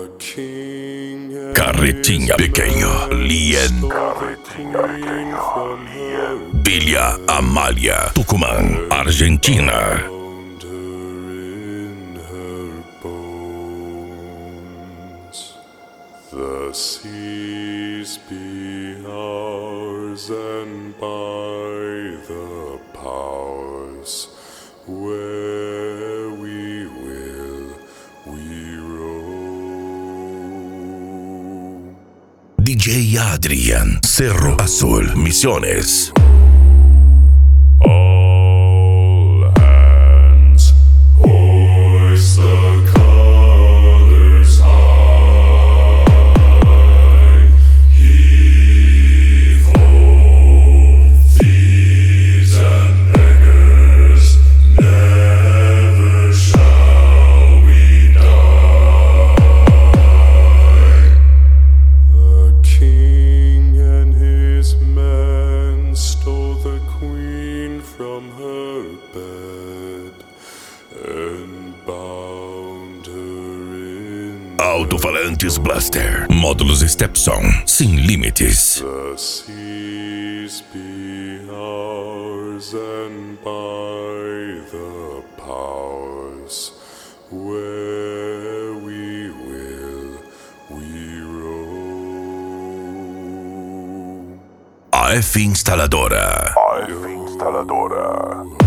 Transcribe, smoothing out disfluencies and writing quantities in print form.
Carretinha Pequeño, Lien, Villa Amalia, Tucumán, Argentina. The seas be ours, and by the powers where we will we roam. DJ Adrian, Cerro Azul, Misiones. All hands hoist the colors high. Heave ho, thieves and beggars, never shall we die. The king and his men stole the queen from her bed and bound her in Alto-falantes Blaster, módulos Stepson, sem limites. the seas be ours, and by the powers where we will we roam. AF Instaladora. AF Instaladora.